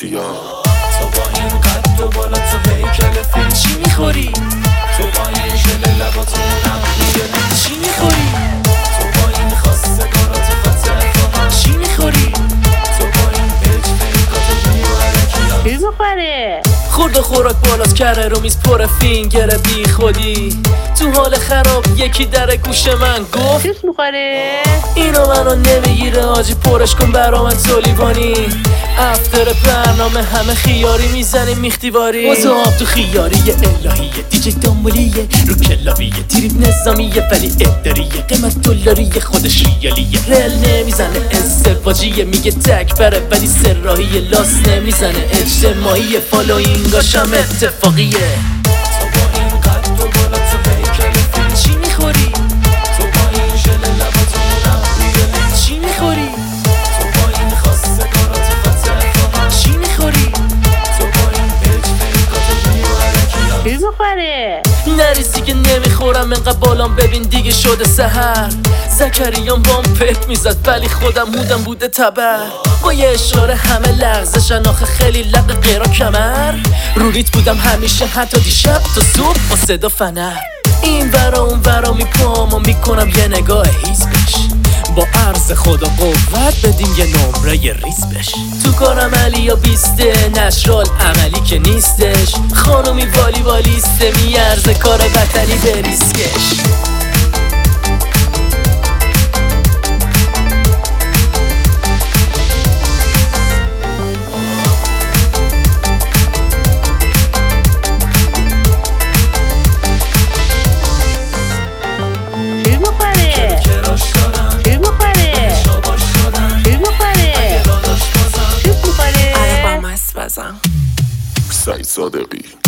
سیاه. تو با این قد و بالا تو هیکل فیلم چی میخوری؟ تو با این ژل لباتون نبوی چی میخوری؟ تو با این خواستگارات خاطر خواهان چی میخوری؟ تو با این پیج فیکات بیوهرکی چی میخوره؟ خورد و خوراک بالاست کره رو میز پر فینگر بی خودی. تو حال خراب یکی در گوش من گفت چیز میخوره؟ اینو منو نمیگیره آجی پرش کن برا من تولیبانی. افتر برنامه همه خیاری میزنیم میختیواری. واسه آب تو خیاری الهیه دیجی دنبالیه رو کلاویه تریپ نظامیه ولی اداریه قیمت دلاریه خودش ریالیه رل نمیزنه ازدواجیه میگه تک بره ولی سراحیه لاس نمیزنه اجتماعیه فالوینگاشم اتفاقیه. تو با این قد و بالا تو هیکل فیلم چی میخوری؟ تو با این ژل لباتون نبوی چی میخوری؟ تو با این خواستگارات خاطر خواهان چی میخوری؟ تو با این پیج فیکات بیوهرکی چی میخوره؟ نریزی که نمیخورم انقدر بالام ببین دیگه شده سحر. زکریان بام پت میزد ولی خودم مودم بوده تبر. با یه اشاره همه لغزشن آخه خیلی لق غیرا کمر. روریت بودم همیشه حتی دیشب تا صبح با صدا فنر. این ورا اون ورا میپام و میکنم یه نگاه هیز بش. با عرض خدا قوت بدیم یه نمره ریز بش. تو کارم علی یا بیسته نشرال عملی که نیستش. خانومی والی والیسته میارزه کار وطنی به ریسکش. چی میخوره؟ کراش دارم چی میخوره؟ شاباش دادم چی میخوره؟ داداش بازم چی میخوره؟ عربم هست بزن سعید صادقی